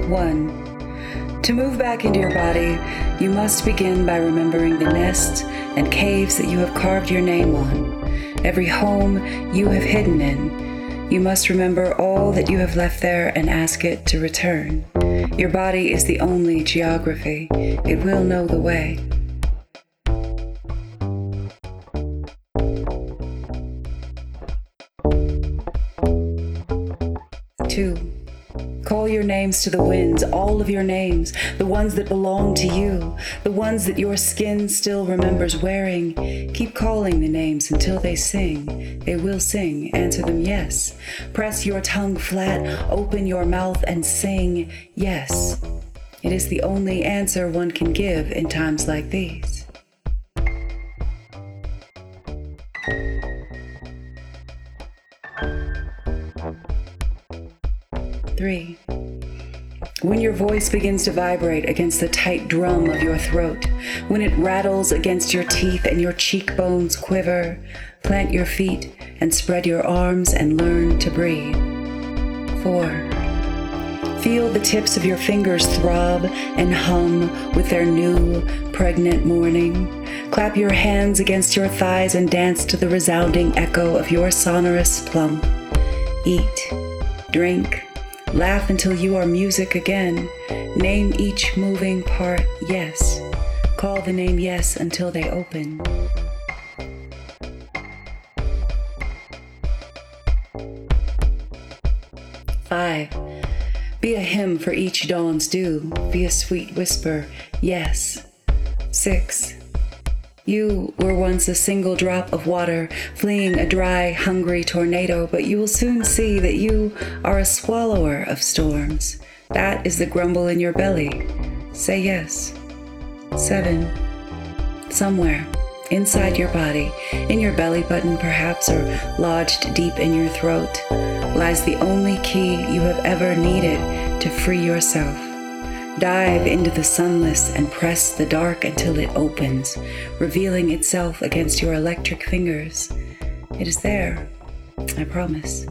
1. To move back into your body, you must begin by remembering the nests and caves that you have carved your name on, every home you have hidden in. You must remember all that you have left there and ask it to return. Your body is the only geography. It will know the way. 2. Call your names to the winds, all of your names, the ones that belong to you, the ones that your skin still remembers wearing. Keep calling the names until they sing. They will sing. Answer them yes. Press your tongue flat, open your mouth and sing yes. It is the only answer one can give in times like these. 3. When your voice begins to vibrate against the tight drum of your throat, when it rattles against your teeth and your cheekbones quiver, plant your feet and spread your arms and learn to breathe. 4. Feel the tips of your fingers throb and hum with their new, pregnant morning. Clap your hands against your thighs and dance to the resounding echo of your sonorous plump. Eat, drink, laugh until you are music again. Name each moving part yes. Call the name yes until they open. 5. Be a hymn for each dawn's dew. Be a sweet whisper, yes. 6. You were once a single drop of water, fleeing a dry, hungry tornado, but you will soon see that you are a swallower of storms. That is the grumble in your belly. Say yes. 7. Somewhere inside your body, in your belly button perhaps, or lodged deep in your throat, lies the only key you have ever needed to free yourself. Dive into the sunless and press the dark until it opens, revealing itself against your electric fingers. It is there, I promise.